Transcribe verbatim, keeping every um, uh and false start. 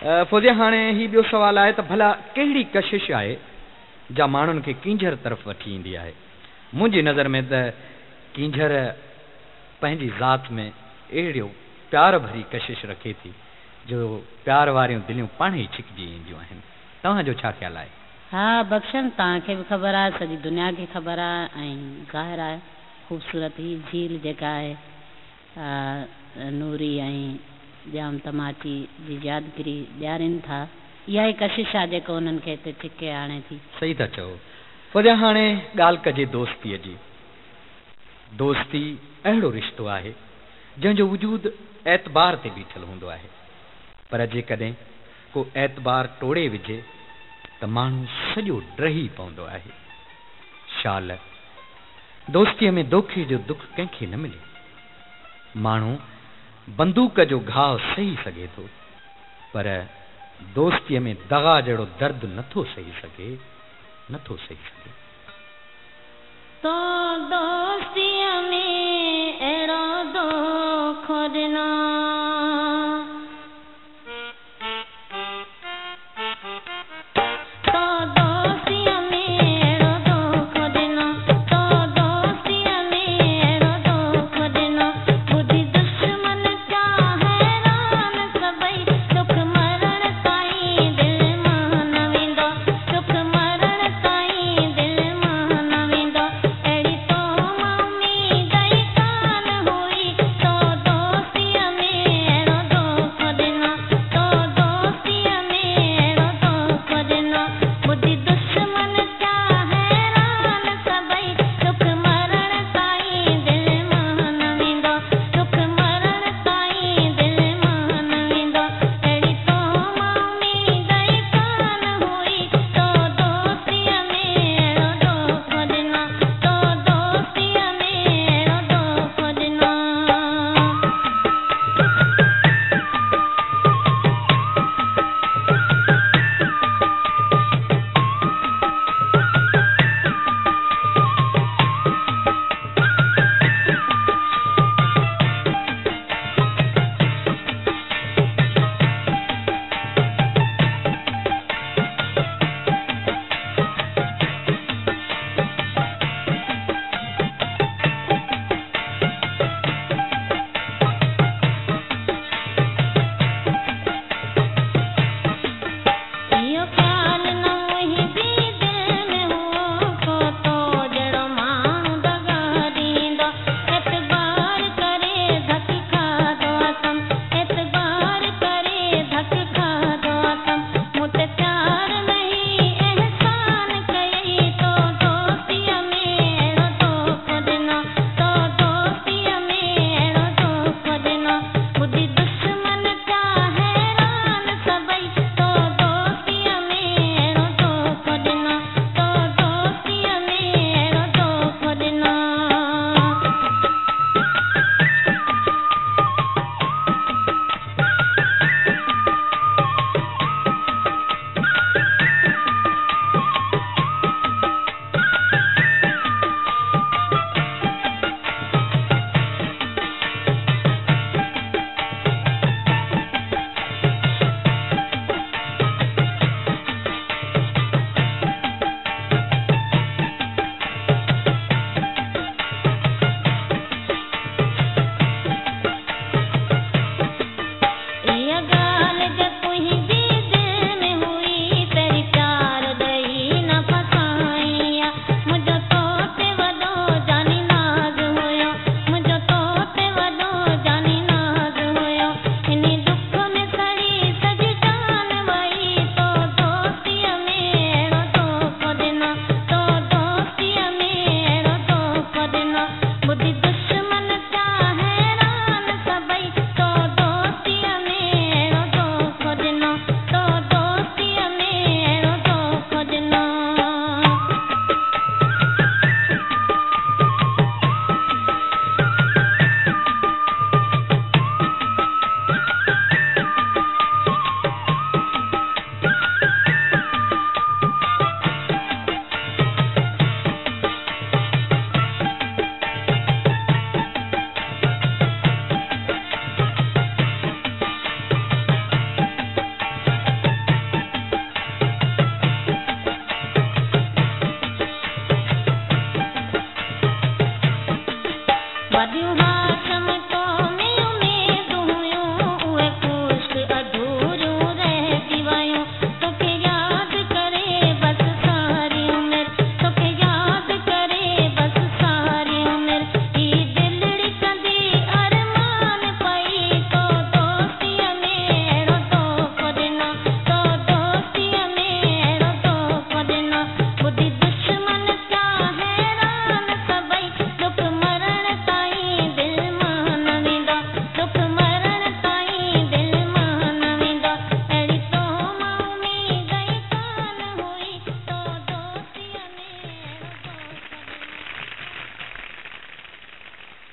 फौजिया हाणे ही ॿियो सवाल आहे त भला कहिड़ी कशिश आहे जा माण्हुनि खे कींझर तरफ़ वठी ईंदी आहे। मुंहिंजी नज़र में त कींझर पंहिंजी ज़ात में अहिड़ो प्यार भरी कशिश रखे थी जो प्यार वारियूं दिलियूं पाण ई छिकिजी ईंदियूं आहिनि। तव्हांजो छा ख़्यालु आहे? हा बख्शन, तव्हांखे बि ख़बर आहे, सॼी दुनिया खे ख़बर आहे ऐं ज़ाहिर आहे ख़ूबसूरत ही झील जेका आहे नूरी ऐं जाम तमाची जी यादगिरी ॾियारीनि था, इहा ई कशिश आहे जेको उन्हनि खे हिते छिके आणे थी। सही था चओ। फौजिया हाणे ॻाल्हि कजे दोस्तीअ जी। दोस्ती अहिड़ो रिश्तो आहे जंहिंजो वजूद एतबार ते बीठल हूंदो आहे, पर जेकॾहिं को एतबार टोड़े विझे त माण्हू सॼो ड्रही पवंदो आहे। शाल दोस्तीअ में दोखे जो दुख कंहिंखे न मिले। माण्हू बंदूक जो घाव सही सघे थो, पर दोस्तीअ में दगा जहिड़ो दर्द नथो सही सघे, नथो सही सघे। तो दोस्तीअ में